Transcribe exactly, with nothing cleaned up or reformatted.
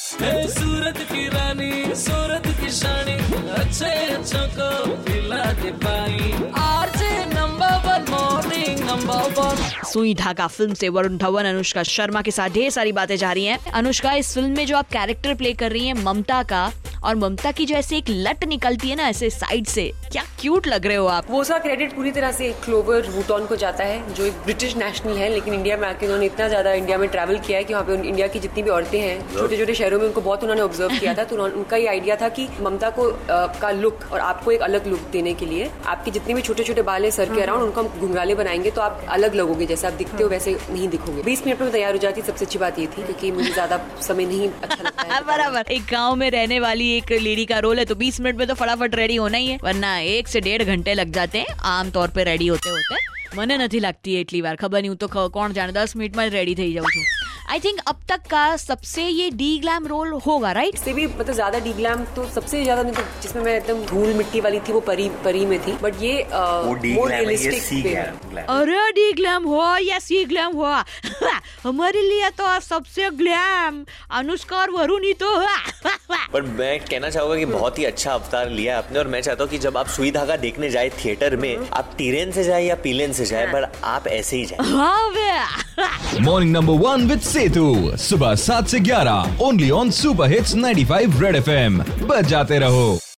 सूरत की रानी, सूरत की शानी, अच्छे अच्छों को दिला दे पाई। RJ number one, morning number one. Sui Dhaaga film से वरुण धवन अनुष्का शर्मा के साथ ढेर सारी बातें जा रही हैं। अनुष्का, इस फिल्म में जो आप कैरेक्टर प्ले कर रही हैं ममता का, और ममता की जो ऐसे एक लट निकलती है ना ऐसे साइड से, क्या क्यूट लग रहे हो आप। वो उसका क्रेडिट पूरी तरह से क्लोवर वूटॉन को जाता है, जो एक ब्रिटिश नेशनल है, लेकिन इंडिया में आके उन्होंने इतना ज्यादा इंडिया में ट्रैवल किया है कि वहाँ पे इंडिया की जितनी भी औरतें हैं छोटे छोटे शहरों में, उनको बहुत उन्होंने ऑब्जर्व किया था। तो उनका ये आइडिया था कि ममता को आ, का लुक और आपको एक अलग लुक देने के लिए आपके जितने भी छोटे छोटे बाल है सर के अराउंड, उनको हम घुंघराले बनाएंगे तो आप अलग लगोगे, जैसे आप दिखते हो वैसे नहीं दिखोगे। बीस मिनट में तैयार हो जाती। सबसे अच्छी बात ये थी क्योंकि मुझे ज्यादा समय नहीं अच्छा लगता है। बराबर, एक गाँव में रहने वाली एक लेडी का रोल है तो बीस मिनट में तो फटाफट रेडी होना ही है, वरना एक से डेढ़ घंटे लग जाते हैं आमतौर पे रेडी होते होते। મને નથી लगती है इतनी बार, खबर नहीं, तो कौन जाने, दस मिनट में रेडी थी जाऊँ छू। आई थिंक अब तक का सबसे ये डी ग्लैम रोल होगा, राइट? इससे भी मतलब ज्यादा डी ग्लैम तो सबसे ज्यादा में तो जिसमें मैं एकदम धूल मिट्टी वाली थी वो परी परी में थी, बट ये मोर रियलिस्टिक। अरे डी ग्लैम हो या सी ग्लैम हो, हमारे लिए तो सबसे ग्लैम अनुष्का और वरुण ही तो। पर मैं कहना चाहूंगा कि बहुत ही अच्छा अवतार लिया है आपने, और मैं चाहता हूँ कि जब आप सुई धागा देखने जाए थिएटर में, आप टीरेन से जाए या पीलेन से जाए, पर आप ऐसे ही जाए। Morning number one with Setu, सुबह सात से ग्यारह, only on super hits ninety five red FM एम। बच जाते रहो।